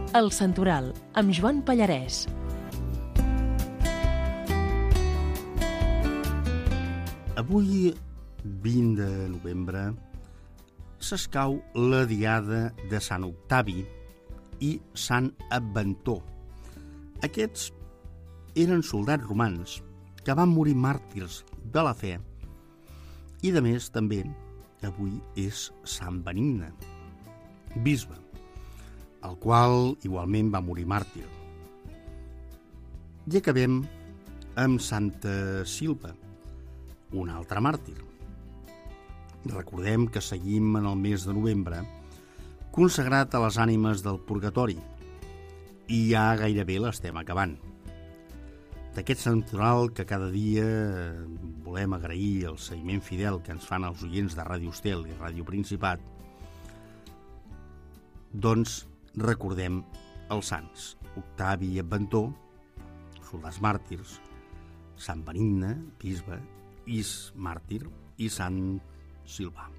El Santoral, amb Joan Pallarès. Avui, 20 de novembre, s'escau la diada de Sant Octavi i Sant Adventor. Aquests eren soldats romans que van morir màrtirs de la fe i, de més, també avui és Sant Benigne, bisbe, el qual igualment va morir màrtir. I acabem amb Santa Silva, un altre màrtir. Recordem que seguim en el mes de novembre consagrat a les ànimes del purgatori i ja gairebé l'estem acabant. D'aquest santoral que cada dia volem agrair el seguiment fidel que ens fan els oients de Ràdio Estel i Ràdio Principat, doncs recordem els sants Octavi i Adventor, soldats màrtirs, Sant Benigne, bisbe, i màrtir, i Sant Silva.